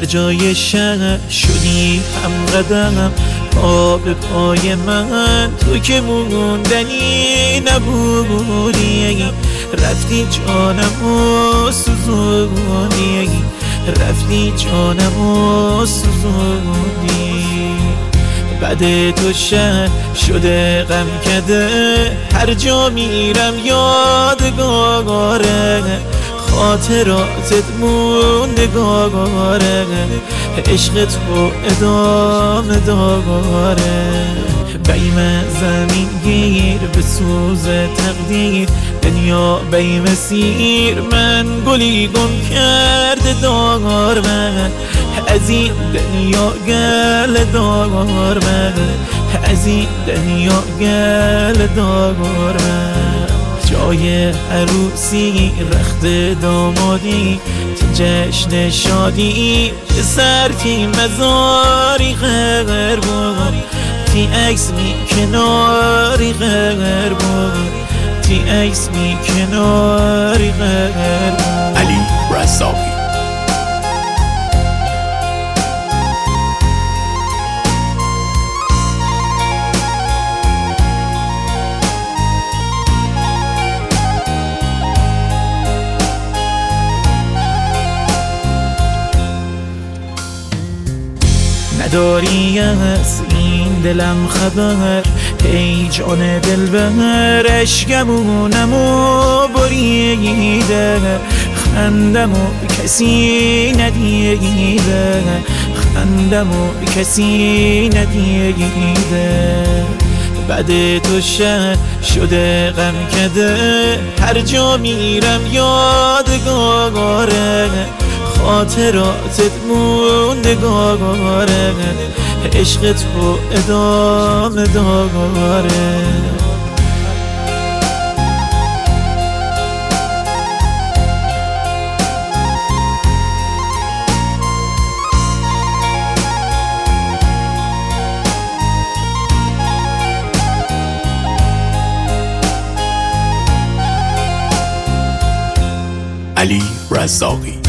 هر جای شهر شدی هم قدم، پا به پای من تو که موندنی نبودی، رفتی جانم و سوزوندی، رفتی جانم و سوزوندی. بعد تو شهر شده غم کده، هر جا میرم یادگاره، خاطراتت موندگاره، عشق تو ادامه داره. بیم زمین گیر به سوز تقدیر، دنیا بیم سیر من گلی گم کرده دار من، از این دنیا گل دار من، از این دنیا گل دار من. جای عروسی رخت دامادی، جشن شادی سر تی مزاری غیر بود، تی عکس می کناری غیر بود، تی عکس می کناری غیر بود. علی رزاقی. نداری از این دلم خبر، ای جان دلبر، اشکمونمو بریده، خندمو کسی ندیده، خندمو کسی ندیده. بعد تو شهر شده غم کده، هر جا میرم یادگاره، خاطراتت موندگاره، عشق تو ادامه داره. علی رزاقی.